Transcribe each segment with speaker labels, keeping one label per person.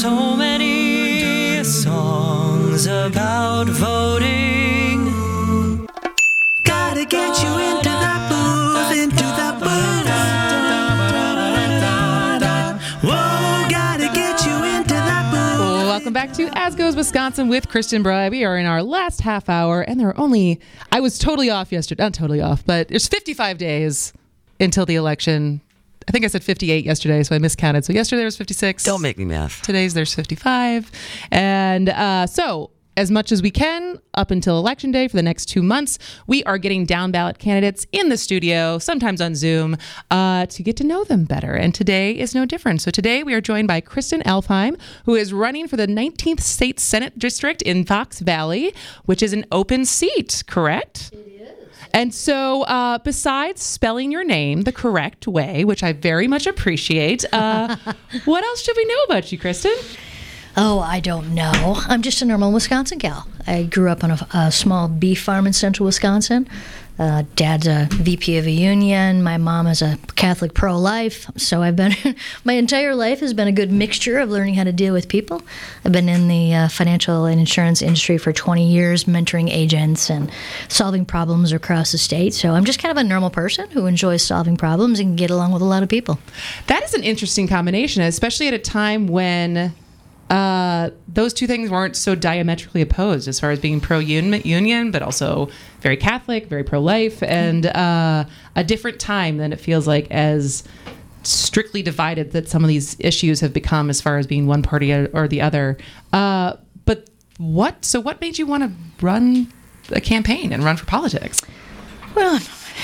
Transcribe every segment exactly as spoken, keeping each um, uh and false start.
Speaker 1: so many songs about voting. Gotta get you into that booth, into that booth. Whoa, gotta get you into that booth.
Speaker 2: Welcome back to As Goes Wisconsin with Kristen Bry. We are in our last half hour, and there are only, I was totally off yesterday, not totally off, but there's fifty-five days until the election. I think I said fifty-eight yesterday, so I miscounted. So yesterday was fifty-six.
Speaker 1: Don't make me math.
Speaker 2: Today's there's fifty-five. And uh, so as much as we can up until Election Day for the next two months, we are getting down ballot candidates in the studio, sometimes on Zoom, uh, to get to know them better. And today is no different. So today we are joined by Kristen Elfheim, who is running for the nineteenth State Senate District in Fox Valley, which is an open seat, correct? It is. And so uh, besides spelling your name the correct way, which I very much appreciate, uh, what else should we know about you, Kristen?
Speaker 3: Oh, I don't know. I'm just a normal Wisconsin gal. I grew up on a, a small beef farm in central Wisconsin. Uh, Dad's a V P of a union. My mom is a Catholic pro-life. So I've been, my entire life has been a good mixture of learning how to deal with people. I've been in the uh, financial and insurance industry for twenty years, mentoring agents and solving problems across the state. So I'm just kind of a normal person who enjoys solving problems and can get along with a lot of people.
Speaker 2: That is an interesting combination, especially at a time when Uh, those two things weren't so diametrically opposed as far as being pro-union, but also very Catholic, very pro-life, and uh, a different time than it feels like as strictly divided that some of these issues have become as far as being one party or the other. Uh, but what, so what made you want to run a campaign and run for politics?
Speaker 3: Well,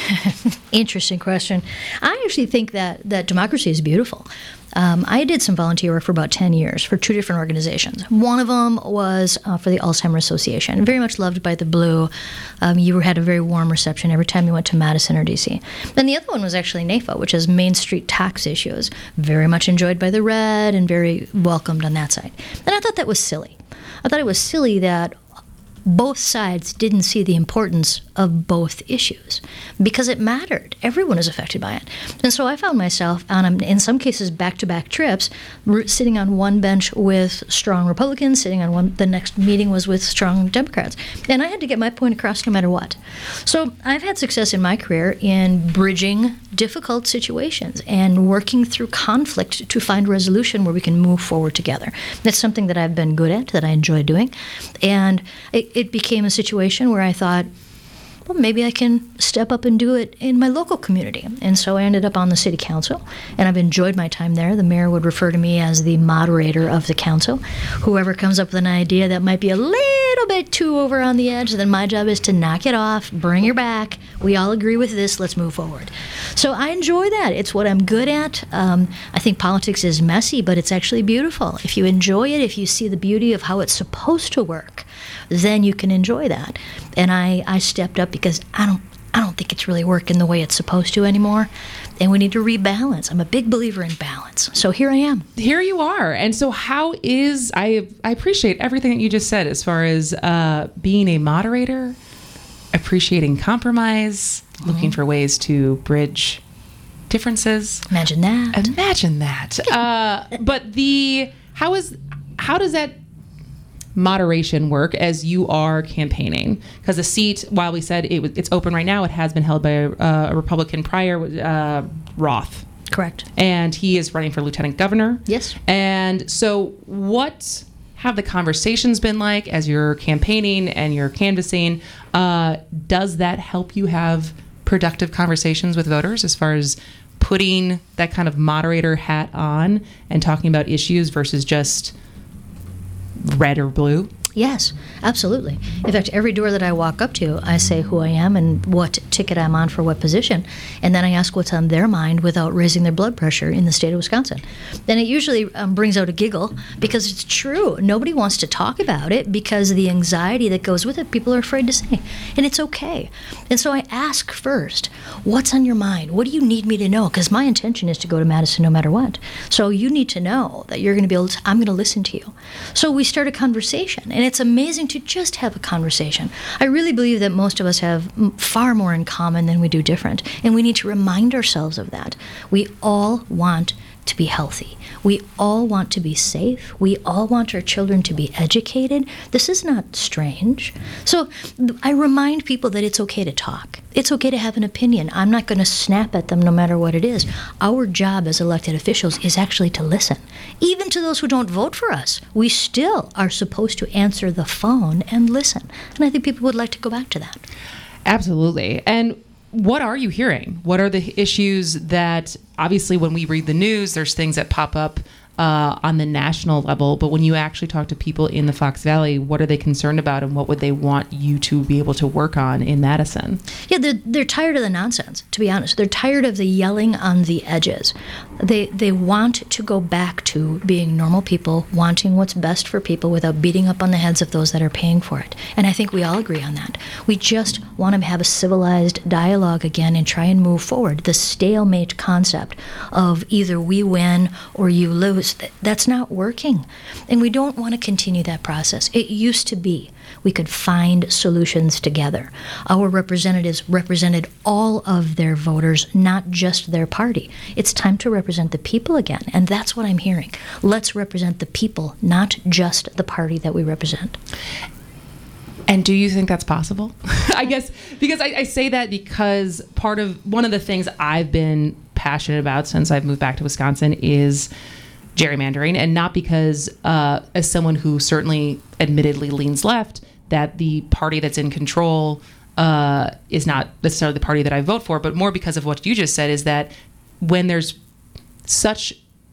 Speaker 3: interesting question. I actually think that, that democracy is beautiful. Um, I did some volunteer work for about ten years for two different organizations. One of them was uh, for the Alzheimer's Association, very much loved by the Blue. Um, you had a very warm reception every time you went to Madison or D C. Then the other one was actually NAFA, which is Main Street Tax Issues, very much enjoyed by the Red and very welcomed on that side. And I thought that was silly. I thought it was silly that both sides didn't see the importance of both issues because it mattered. Everyone is affected by it. And so I found myself on, um, in some cases, back-to-back trips, r- sitting on one bench with strong Republicans, sitting on one, the next meeting was with strong Democrats. And I had to get my point across no matter what. So I've had success in my career in bridging difficult situations and working through conflict to find resolution where we can move forward together. That's something that I've been good at, that I enjoy doing. And it, it became a situation where I thought, well, maybe I can step up and do it in my local community. And so I ended up on the city council, and I've enjoyed my time there. The mayor would refer to me as the moderator of the council. Whoever comes up with an idea that might be a little bit too over on the edge, then my job is to knock it off, bring her back. We all agree with this. Let's move forward. So I enjoy that. It's what I'm good at. Um, I think politics is messy, but it's actually beautiful. If you enjoy it, if you see the beauty of how it's supposed to work, then you can enjoy that. And I, I stepped up because I don't I don't think it's really working the way it's supposed to anymore. And we need to rebalance. I'm a big believer in balance. So here I am.
Speaker 2: Here you are. And so how is, I I appreciate everything that you just said as far as uh, being a moderator, appreciating compromise, mm-hmm. looking for ways to bridge differences.
Speaker 3: Imagine that.
Speaker 2: Imagine that. uh, but the, how is, how does that moderation work as you are campaigning? Because the seat, while we said it was, it's open right now, it has been held by a, uh, a Republican prior, uh, Roth.
Speaker 3: Correct.
Speaker 2: And he is running for lieutenant governor.
Speaker 3: Yes.
Speaker 2: And so what have the conversations been like as you're campaigning and you're canvassing? Uh, does that help you have productive conversations with voters as far as putting that kind of moderator hat on and talking about issues versus just red or blue?
Speaker 3: Yes, absolutely. In fact, every door that I walk up to, I say who I am and what ticket I'm on for what position, and then I ask what's on their mind without raising their blood pressure in the state of Wisconsin. Then it usually um, brings out a giggle because it's true. Nobody wants to talk about it because of the anxiety that goes with it. People are afraid to say, and it's okay. And so I ask first, what's on your mind? What do you need me to know? Because my intention is to go to Madison no matter what. So you need to know that you're going to be able to, I'm going to listen to you. So we start a conversation, and it's amazing to just have a conversation. I really believe that most of us have far more in common than we do different, and we need to remind ourselves of that. We all want to be healthy. We all want to be safe. We all want our children to be educated. This is not strange. So I remind people that it's okay to talk. It's okay to have an opinion. I'm not going to snap at them no matter what it is. Our job as elected officials is actually to listen. Even to those who don't vote for us, we still are supposed to answer the phone and listen. And I think people would like to go back to that.
Speaker 2: Absolutely. And what are you hearing? What are the issues that, obviously, when we read the news, there's things that pop up uh, on the national level, but when you actually talk to people in the Fox Valley, what are they concerned about, and what would they want you to be able to work on in Madison?
Speaker 3: Yeah, they're, they're tired of the nonsense, to be honest. They're tired of the yelling on the edges. They they want to go back to being normal people, wanting what's best for people without beating up on the heads of those that are paying for it. And I think we all agree on that. We just want to have a civilized dialogue again and try and move forward. The stalemate concept of either we win or you lose, that's not working. And we don't want to continue that process. It used to be we could find solutions together. Our representatives represented all of their voters, not just their party. It's time to represent the people again, and that's what I'm hearing. Let's represent the people, not just the party that we represent.
Speaker 2: And do you think that's possible? I guess, because I, I say that because part of, one of the things I've been passionate about since I've moved back to Wisconsin is gerrymandering, and not because, uh, as someone who certainly admittedly leans left, that the party that's in control uh, is not necessarily the party that I vote for, but more because of what you just said, is that when there's such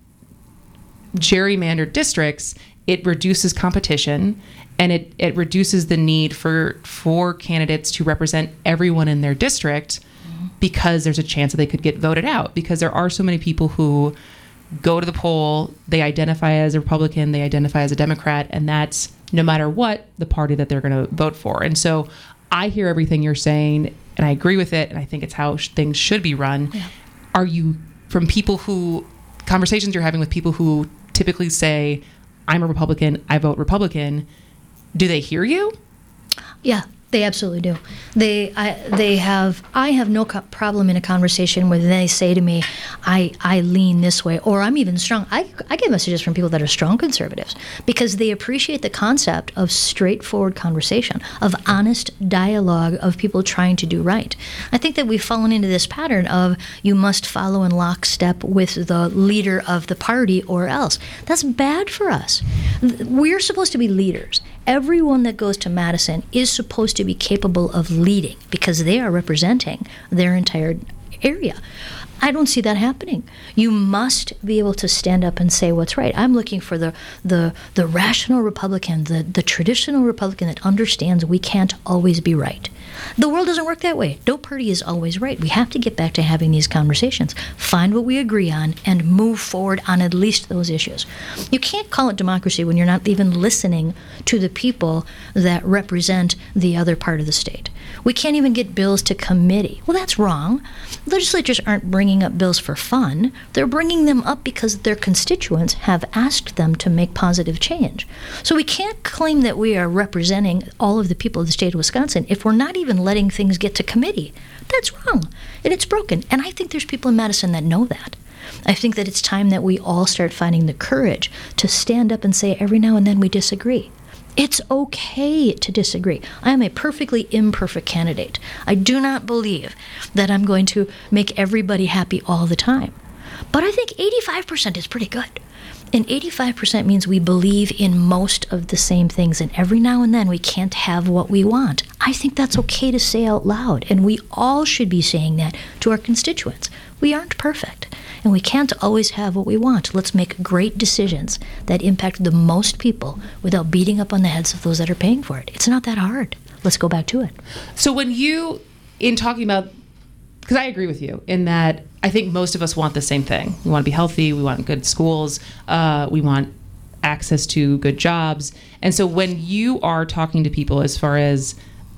Speaker 2: gerrymandered districts, it reduces competition, and it, it reduces the need for for candidates to represent everyone in their district, because there's a chance that they could get voted out, because there are so many people who go to the poll, they identify as a Republican, they identify as a Democrat, and that's no matter what the party that they're going to vote for. And so I hear everything you're saying, and I agree with it, and I think it's how sh- things should be run. Yeah. Are you, from people who, conversations you're having with people who typically say, I'm a Republican, I vote Republican, do they hear you?
Speaker 3: Yeah. They absolutely do. They, I, they have. I have no co- problem in a conversation where they say to me, "I, I lean this way," or "I'm even strong." I, I get messages from people that are strong conservatives because they appreciate the concept of straightforward conversation, of honest dialogue, of people trying to do right. I think that we've fallen into this pattern of you must follow in lockstep with the leader of the party or else. That's bad for us. We're supposed to be leaders. Everyone that goes to Madison is supposed to be capable of leading because they are representing their entire area. I don't see that happening. You must be able to stand up and say what's right. I'm looking for the the, the rational Republican, the, the traditional Republican that understands we can't always be right. The world doesn't work that way. No party is always right. We have to get back to having these conversations, find what we agree on, and move forward on at least those issues. You can't call it democracy when you're not even listening to the people that represent the other part of the state. We can't even get bills to committee. Well, that's wrong. Legislatures aren't bringing up bills for fun. They're bringing them up because their constituents have asked them to make positive change. So we can't claim that we are representing all of the people of the state of Wisconsin if we're not even letting things get to committee. That's wrong, and it's broken. And I think there's people in Madison that know that. I think that it's time that we all start finding the courage to stand up and say every now and then we disagree. It's okay to disagree. I am a perfectly imperfect candidate. I do not believe that I'm going to make everybody happy all the time. But I think eighty-five percent is pretty good. And eighty-five percent means we believe in most of the same things, and every now and then we can't have what we want. I think that's okay to say out loud, and we all should be saying that to our constituents. We aren't perfect, and we can't always have what we want. Let's make great decisions that impact the most people without beating up on the heads of those that are paying for it. It's not that hard. Let's go back to it.
Speaker 2: So when you, in talking about, because I agree with you in that I think most of us want the same thing. We want to be healthy. We want good schools. Uh, we want access to good jobs. And so when you are talking to people as far as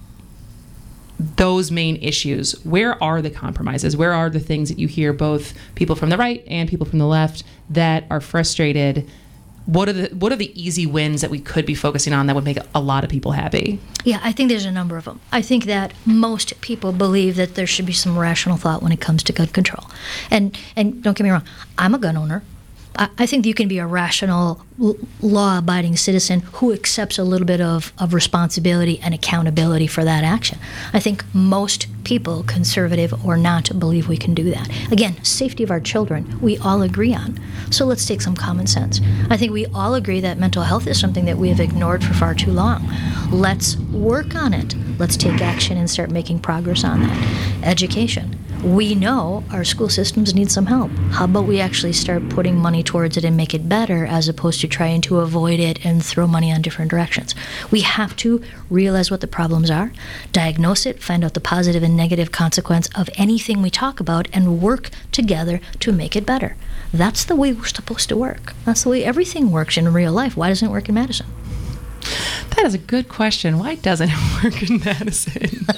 Speaker 2: those main issues, where are the compromises? Where are the things that you hear both people from the right and people from the left that are frustrated? What are the what are the easy wins that we could be focusing on that would make a lot of people happy?
Speaker 3: Yeah, I think there's a number of them. I think that most people believe that there should be some rational thought when it comes to gun control. And and don't get me wrong, I'm a gun owner. I, I think you can be a rational, l- law-abiding citizen who accepts a little bit of, of responsibility and accountability for that action. I think most people, conservative or not, believe we can do that. Again, safety of our children, we all agree on. So let's take some common sense. I think we all agree that mental health is something that we have ignored for far too long. Let's work on it. Let's take action and start making progress on that. Education. We know our school systems need some help. How about we actually start putting money towards it and make it better as opposed to trying to avoid it and throw money on different directions? We have to realize what the problems are, diagnose it, find out the positive and negative consequence of anything we talk about, and work together to make it better. That's the way we're supposed to work. That's the way everything works in real life. Why doesn't it work in Madison?
Speaker 2: That is a good question. Why doesn't it work in Madison?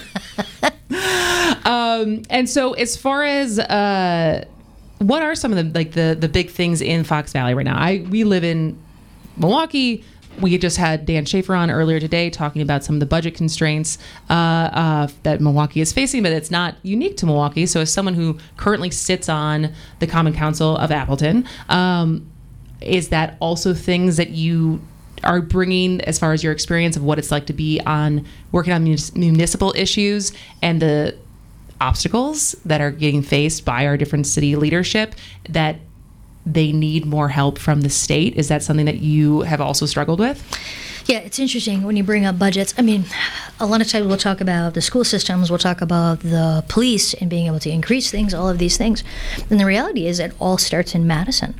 Speaker 2: um, and so, as far as uh, what are some of the like the the big things in Fox Valley right now? I we live in Milwaukee. We just had Dan Schaefer on earlier today talking about some of the budget constraints uh, uh, that Milwaukee is facing, but it's not unique to Milwaukee. So, as someone who currently sits on the Common Council of Appleton, um, is that also things that you are bringing as far as your experience of what it's like to be on working on munis- municipal issues and the obstacles that are getting faced by our different city leadership, that they need more help from the state? Is that something that you have also struggled with?
Speaker 3: Yeah, it's interesting when you bring up budgets. I mean, a lot of times we'll talk about the school systems, we'll talk about the police and being able to increase things, all of these things. And the reality is it all starts in Madison.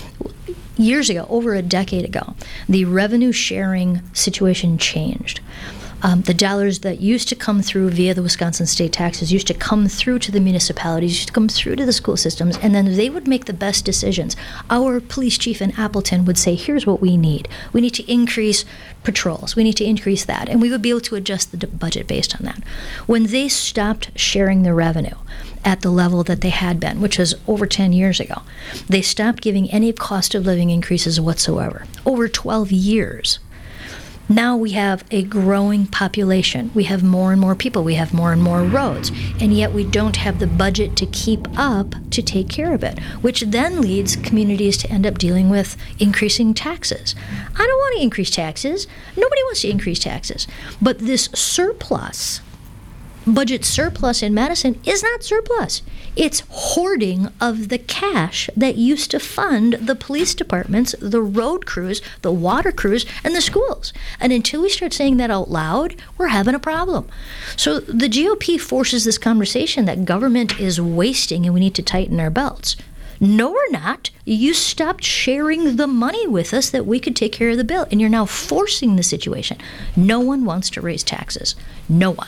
Speaker 3: Years ago, over a decade ago, the revenue sharing situation changed. Um, the dollars that used to come through via the Wisconsin state taxes used to come through to the municipalities, used to come through to the school systems, and then they would make the best decisions. Our police chief in Appleton would say, here's what we need. We need to increase patrols. We need to increase that. And we would be able to adjust the budget based on that. When they stopped sharing the revenue at the level that they had been, which was over ten years ago, they stopped giving any cost of living increases whatsoever. Over twelve years. Now we have a growing population. We have more and more people. We have more and more roads. And yet we don't have the budget to keep up to take care of it, which then leads communities to end up dealing with increasing taxes. I don't want to increase taxes. Nobody wants to increase taxes. But this surplus, budget surplus in Madison, is not surplus. It's hoarding of the cash that used to fund the police departments, the road crews, the water crews, and the schools. And until we start saying that out loud, we're having a problem. So the G O P forces this conversation that government is wasting and we need to tighten our belts. No, we're not. You stopped sharing the money with us that we could take care of the bill, and you're now forcing the situation. No one wants to raise taxes. No one.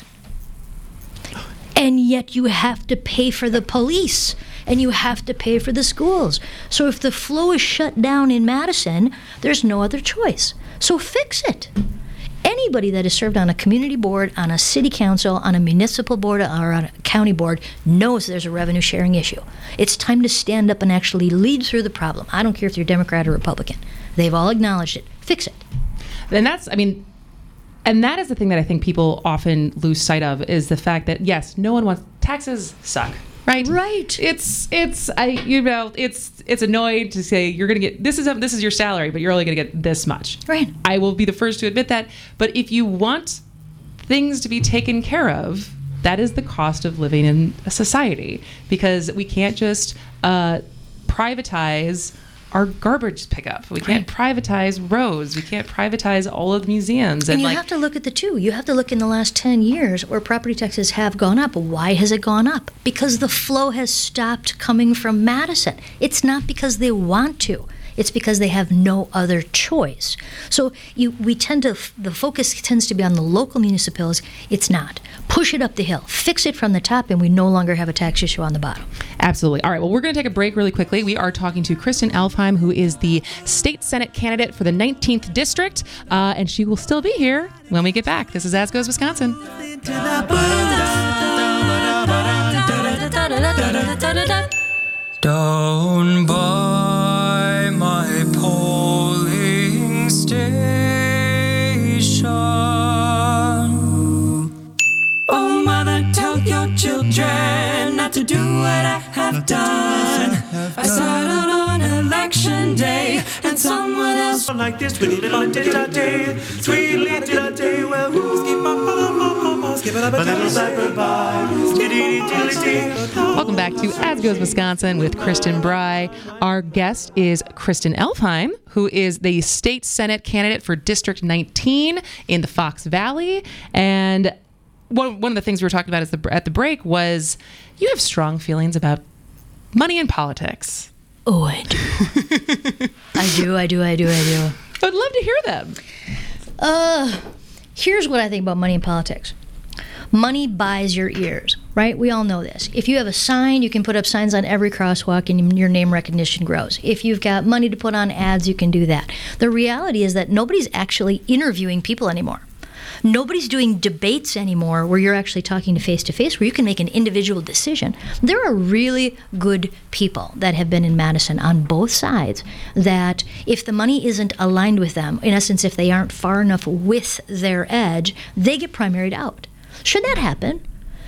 Speaker 3: And yet you have to pay for the police, and you have to pay for the schools. So if the flow is shut down in Madison, there's no other choice. So fix it. Anybody that has served on a community board, on a city council, on a municipal board, or on a county board knows there's a revenue sharing issue. It's time to stand up and actually lead through the problem. I don't care if you're Democrat or Republican. They've all acknowledged it. Fix it.
Speaker 2: And that's, I mean... And that is the thing that I think people often lose sight of, is the fact that, yes, no one wants, taxes suck, right?
Speaker 3: Right.
Speaker 2: It's, it's, I, you know, it's, it's annoying to say you're going to get, this is, a, this is your salary, but you're only going to get this much.
Speaker 3: Right.
Speaker 2: I will be the first to admit that. But if you want things to be taken care of, that is the cost of living in a society, because we can't just uh, privatize our garbage pickup. We can't right. privatize roads. We can't privatize all of the museums.
Speaker 3: And, and you
Speaker 2: like,
Speaker 3: have to look at the two. You have to look in the last ten years where property taxes have gone up. Why has it gone up? Because the flow has stopped coming from Madison. It's not because they want to. It's because they have no other choice. So you, we tend to, the focus tends to be on the local municipalities. It's not. Push it up the hill. Fix it from the top, and we no longer have a tax issue on the bottom.
Speaker 2: Absolutely. All right, well, we're going to take a break really quickly. We are talking to Kristen Elfheim, who is the state Senate candidate for the nineteenth District, uh, and she will still be here when we get back. This is As Goes Wisconsin.
Speaker 1: Down by my polling station, oh mother, tell your children not to do what I have done. I settled on election day on like this. Sweet little day, sweet little day. Well, who's skip up, skip it up, a little cyber bye.
Speaker 2: Welcome back to As Goes Wisconsin with Kristen Bry. Our guest is Kristen Elfheim, who is the state Senate candidate for District nineteen in the Fox Valley. And one, one of the things we were talking about is the, at the break was you have strong feelings about money and politics.
Speaker 3: Oh, I do. I do, I do, I do, I do.
Speaker 2: I would love to hear them.
Speaker 3: Uh, here's what I think about money and politics. Money buys your ears, right? We all know this. If you have a sign, you can put up signs on every crosswalk and your name recognition grows. If you've got money to put on ads, you can do that. The reality is that nobody's actually interviewing people anymore. Nobody's doing debates anymore where you're actually talking to face-to-face, where you can make an individual decision. There are really good people that have been in Madison on both sides that if the money isn't aligned with them, in essence, if they aren't far enough with their edge, they get primaried out. Should that happen?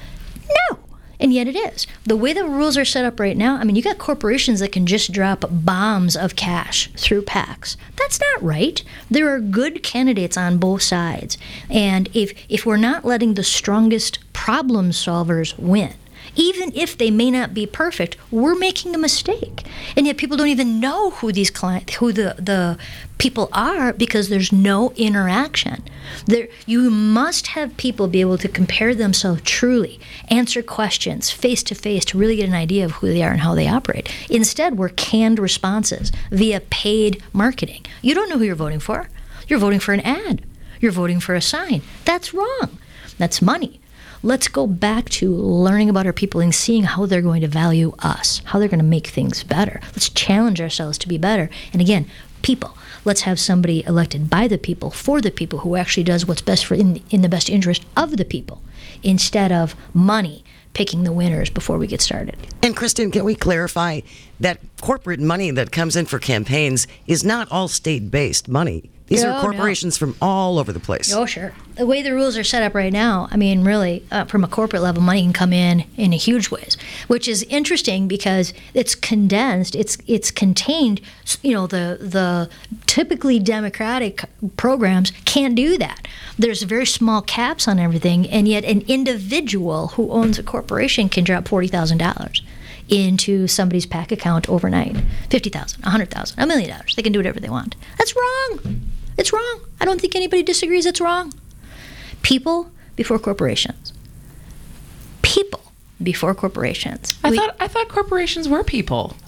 Speaker 3: No. And yet it is. The way the rules are set up right now, I mean, you got corporations that can just drop bombs of cash through PACs. That's not right. There are good candidates on both sides. And if if we're not letting the strongest problem solvers win, even if they may not be perfect, we're making a mistake. And yet people don't even know who these clients, who the, the people are, because there's no interaction. There, you must have people be able to compare themselves truly, answer questions face to face to really get an idea of who they are and how they operate. Instead, we're canned responses via paid marketing. You don't know who you're voting for. You're voting for an ad. You're voting for a sign. That's wrong. That's money. Let's go back to learning about our people and seeing how they're going to value us, how they're going to make things better. Let's challenge ourselves to be better. And again, people. Let's have somebody elected by the people, for the people, who actually does what's best for in, in the best interest of the people, instead of money picking the winners before we get started.
Speaker 4: And Kristen, can we clarify that corporate money that comes in for campaigns is not all state-based money? These
Speaker 3: No,
Speaker 4: are corporations
Speaker 3: no.
Speaker 4: from all over the place.
Speaker 3: Oh, sure. The way the rules are set up right now, I mean, really, uh, from a corporate level, money can come in in a huge ways, which is interesting because it's condensed, it's it's contained. You know, the the typically Democratic programs can't do that. There's very small caps on everything, and yet an individual who owns a corporation can drop forty thousand dollars into somebody's PAC account overnight. fifty thousand dollars, one hundred thousand dollars, a million dollars. They can do whatever they want. That's wrong. It's wrong. I don't think anybody disagrees it's wrong. People before corporations. People before corporations.
Speaker 2: I
Speaker 3: We-
Speaker 2: thought I thought corporations were people.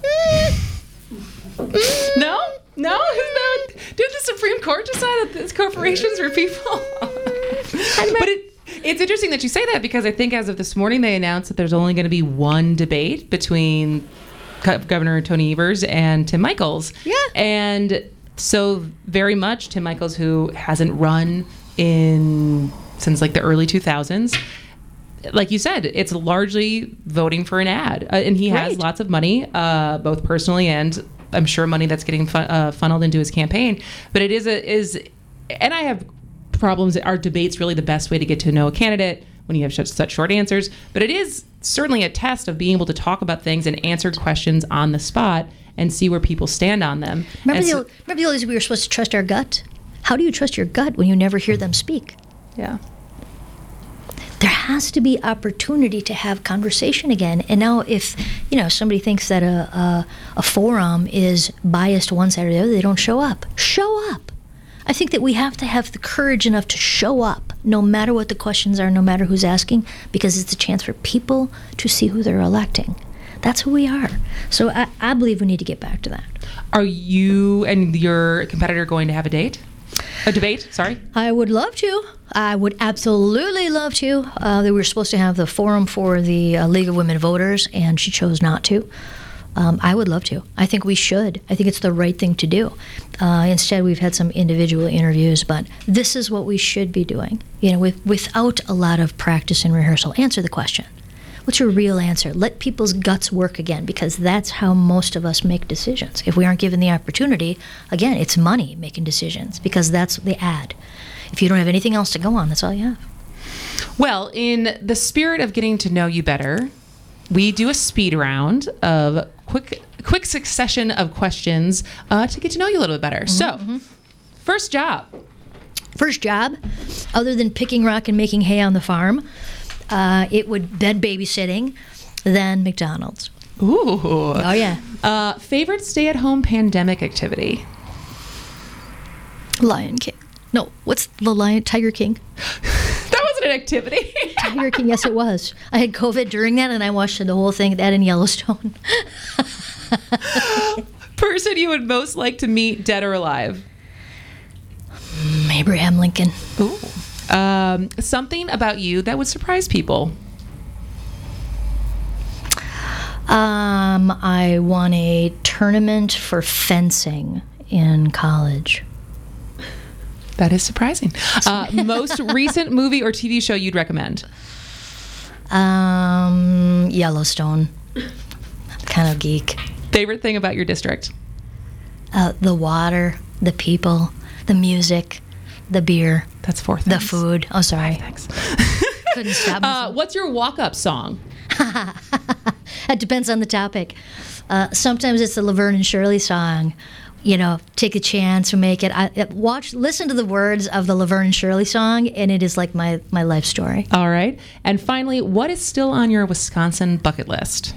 Speaker 2: No? No? Isn't that, did the Supreme Court decide that these corporations were people? But it, it's interesting that you say that, because I think as of this morning they announced that there's only going to be one debate between Co- Governor Tony Evers and Tim Michels.
Speaker 3: Yeah.
Speaker 2: And so very much Tim Michels, who hasn't run in since like the early two thousands, like you said, it's largely voting for an ad. Uh, and he has
Speaker 3: Right.
Speaker 2: lots of money, uh, both personally and I'm sure money that's getting fu- uh, funneled into his campaign. But it is a is, and I have problems. Are debates really the best way to get to know a candidate when you have such, such short answers? But it is certainly a test of being able to talk about things and answer questions on the spot and see where people stand on them.
Speaker 3: Remember
Speaker 2: And
Speaker 3: the,
Speaker 2: so-
Speaker 3: old, remember the old days we were supposed to trust our gut? How do you trust your gut when you never hear them speak?
Speaker 2: yeah.
Speaker 3: There has to be opportunity to have conversation again. And now if, you know, somebody thinks that a, a, a forum is biased one side or the other, they don't show up. Show up. I think that we have to have the courage enough to show up, no matter what the questions are, no matter who's asking, because it's a chance for people to see who they're electing. That's who we are. So I, I believe we need to get back to that.
Speaker 2: Are you and your competitor going to have a date? A debate, sorry.
Speaker 3: I would love to. I would absolutely love to. Uh, we were supposed to have the forum for the uh, League of Women Voters, and she chose not to. Um, I would love to. I think we should. I think it's the right thing to do. Uh, instead, we've had some individual interviews, but this is what we should be doing. You know, with, without a lot of practice and rehearsal. Answer the question. What's your real answer? Let people's guts work again, because that's how most of us make decisions. If we aren't given the opportunity, again, it's money making decisions, because that's the ad. If you don't have anything else to go on, that's all you have.
Speaker 2: Well, in the spirit of getting to know you better, we do a speed round of quick quick succession of questions uh, to get to know you a little bit better.
Speaker 3: Mm-hmm,
Speaker 2: so, First job.
Speaker 3: First job, other than picking rock and making hay on the farm, uh, it would then babysitting, then McDonald's.
Speaker 2: Ooh.
Speaker 3: Oh, yeah.
Speaker 2: Uh, favorite stay-at-home pandemic activity?
Speaker 3: Lion King. No, what's the lion? Tiger King.
Speaker 2: That wasn't an activity.
Speaker 3: Tiger King, yes, it was. I had COVID during that, and I watched the whole thing, that in Yellowstone.
Speaker 2: Person you would most like to meet, dead or alive?
Speaker 3: Abraham Lincoln.
Speaker 2: Ooh. Um, something about you that would surprise people?
Speaker 3: Um, I won a tournament for fencing in college.
Speaker 2: That is surprising. Uh, most recent movie or T V show you'd recommend?
Speaker 3: Um, Yellowstone. Kind of geek.
Speaker 2: Favorite thing about your district?
Speaker 3: Uh, the water, the people, the music, the beer,
Speaker 2: That's four
Speaker 3: the
Speaker 2: things.
Speaker 3: food. Oh, sorry.
Speaker 2: Thanks.
Speaker 3: Couldn't stop
Speaker 2: Uh,
Speaker 3: myself.
Speaker 2: what's your walk-up song?
Speaker 3: It depends on the topic. Uh, sometimes it's the Laverne and Shirley song. You know, take a chance or make it. I, watch, listen to the words of the Laverne and Shirley song, and it is like my, my life story.
Speaker 2: All right. And finally, what is still on your Wisconsin bucket list?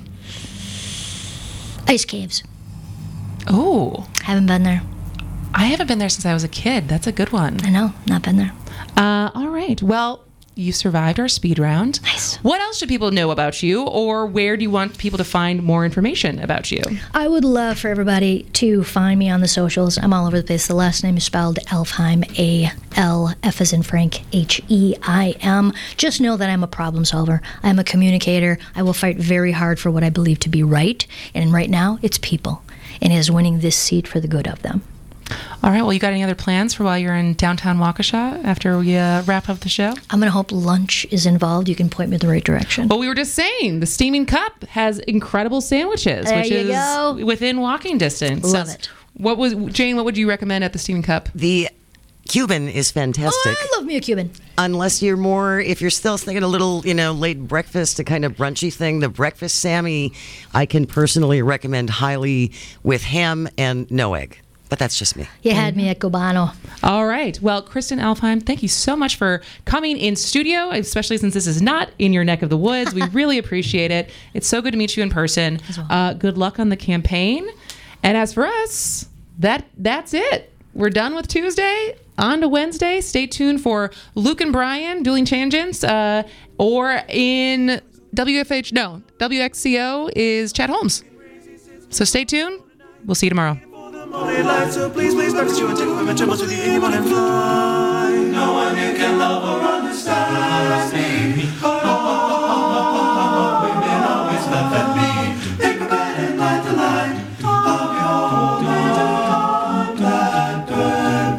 Speaker 3: Ice caves.
Speaker 2: Oh,
Speaker 3: Haven't been there.
Speaker 2: I haven't been there since I was a kid. That's a good one.
Speaker 3: I know, not been there.
Speaker 2: Uh, all right. Well, you survived our speed round.
Speaker 3: Nice.
Speaker 2: What else should people know about you, or where do you want people to find more information about you?
Speaker 3: I would love for everybody to find me on the socials. I'm all over the place. The last name is spelled Elfheim, A L F as in Frank, H E I M. Just know that I'm a problem solver. I'm a communicator. I will fight very hard for what I believe to be right. And right now, it's people. And it is winning this seat for the good of them.
Speaker 2: All right. Well, you got any other plans for while you're in downtown Waukesha after we uh, wrap up the show?
Speaker 3: I'm going to hope lunch is involved. You can point me in the right direction.
Speaker 2: Well, we were just saying the Steaming Cup has incredible sandwiches,
Speaker 3: There
Speaker 2: which
Speaker 3: you
Speaker 2: is
Speaker 3: go.
Speaker 2: within walking distance.
Speaker 3: Love
Speaker 2: So
Speaker 3: it.
Speaker 2: What was Jane? What would you recommend at the Steaming Cup?
Speaker 4: The Cuban is fantastic.
Speaker 3: Oh, I love me a Cuban.
Speaker 4: Unless you're more, if you're still thinking a little, you know, late breakfast, a kind of brunchy thing, the breakfast Sammy, I can personally recommend highly with ham and no egg. But that's just me.
Speaker 3: You had me at Cubano.
Speaker 2: All right. Well, Kristen Alfheim, thank you so much for coming in studio, especially since this is not in your neck of the woods. We really appreciate it. It's so good to meet you in person.
Speaker 3: well.
Speaker 2: Uh, good luck on the campaign. And as for us, that that's it. We're done with Tuesday. On to Wednesday. Stay tuned for Luke and Brian, Dueling Tangents, uh, or in W F H, no, W X C O is Chad Holmes. So stay tuned. We'll see you tomorrow.
Speaker 1: Morning light, so please, please practice you and take a trembles with you anyone and fly. No one you can love or understand me. Oh, oh, oh, oh, oh, women always laugh at me. Take the bed and light the light. I'll be holding on Blackbird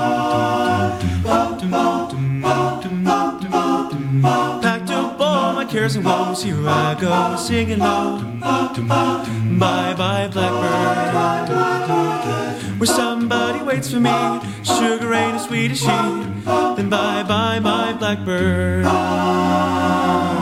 Speaker 1: Bar. Packed up all my cares and woes, here I go singing low. Bye bye Blackbird, where somebody waits for me. Sugar ain't as sweet as she. Then bye bye my Blackbird.